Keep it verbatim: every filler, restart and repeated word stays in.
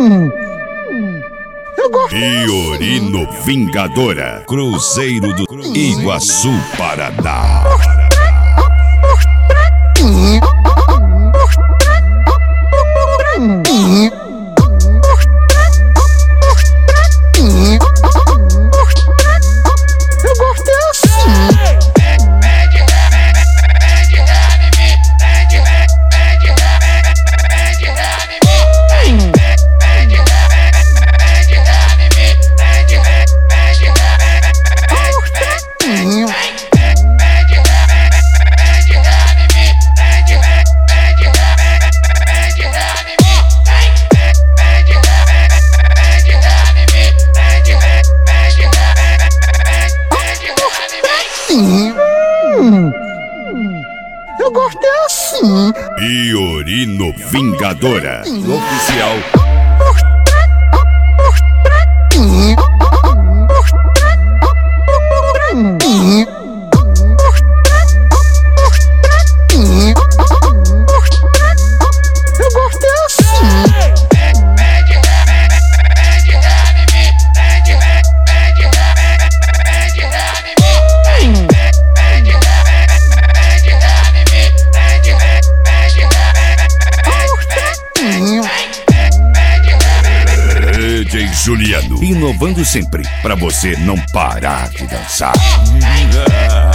Fiorino Vingadora, Cruzeiro do Iguaçu, Paraná. Eu gosto é assim. Fiorino Vingadora, oficial. Eu gosto é assim. D J Juliano, inovando sempre, pra você não parar de dançar.